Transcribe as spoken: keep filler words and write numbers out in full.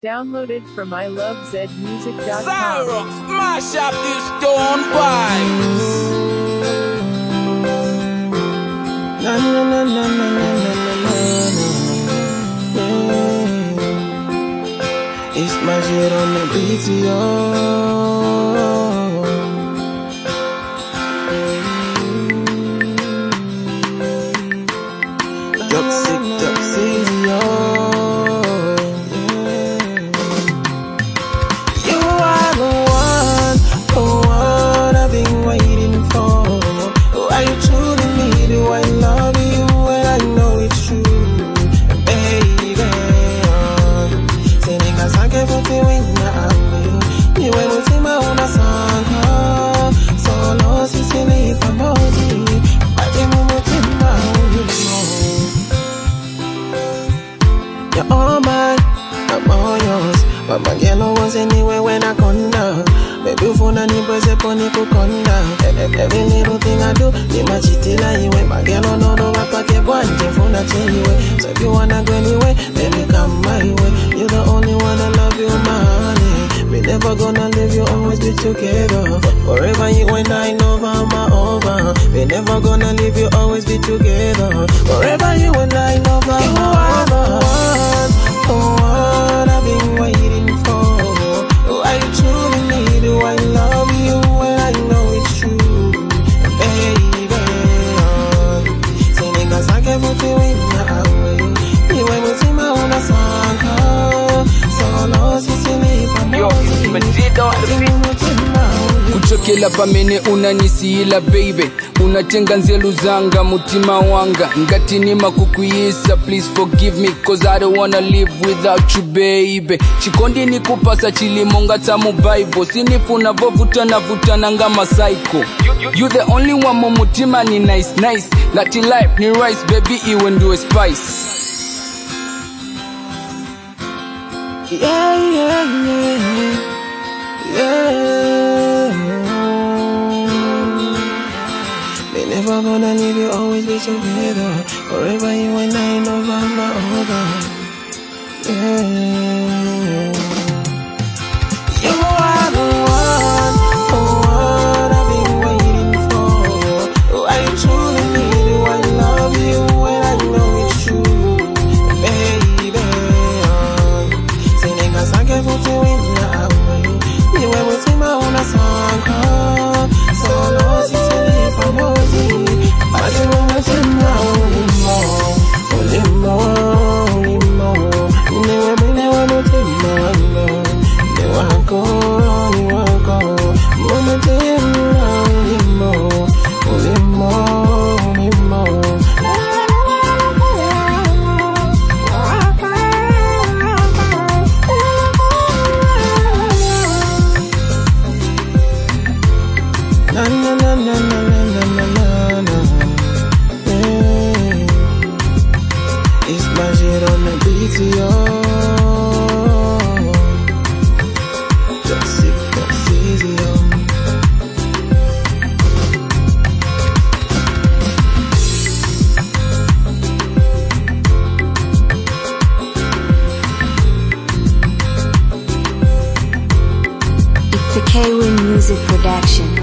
Downloaded from I love zed music dot com. Xyrox, mash up these stone pipes. Na na na na na na na na na. Yeah. It's my shit on the beat, yo. Drop sick, drop easy, yo. You are the one, the one I've been waiting for. Why you truly need it? I love you and I know it's true, baby. Saying I sank it for the win now. You ain't with my own song. Solo si sini pamodi. I didn't want to know you know. You're all mine, I'm all yours. But my girl was anywhere when I come down. Baby, phone and you boys upon you come down. Every little thing I do, you my chitty lie away. My girl on all the pack you go and phone I tell you. So if you wanna go anywhere, baby come my way. You're the only one I love you, my honey. We never gonna leave you, always be together. Forever you and I know I'm over. We never gonna leave you, always be together. Forever you and I know I'm over. The one I've been waiting for. I truly need you, I love you and I know it's true, baby. Say niggas I can't put you in my way. You ain't with my own song. Solo si sini Yo, it's Majido on the beat. Kuchokela pamene unanisiila baby, unatenga nzelu zanga mutima wanga ngati nima kukuyisa. Please forgive me cause I don't wanna live without you baby. Chikondi ni kupasa chilimonga tamu Bible. Sinifuna vovutana vutana nga psycho. You the only one mu mutima ni nice nice. Lati life ni rice baby iwe nduwe spice. Yeah, yeah, yeah, yeah. They never gonna leave you, always be together. Forever you and I know I'm not over. Yeah. You are the one, the one I've been waiting for. I truly need you, I love you and I know it's true, baby. Say niggas I can't put you in my way. You ain't with my own song. Solo si sini pamodi. I just wanna see now more, only more, only more. Never been never no take my love. Never go, never go. Wanna take me only more, only more, only more. Na na na na na na na na na. Yeah. It's my shit on the beat, yo. Just sick, that's easy, yo. It's the K-Win Music Production.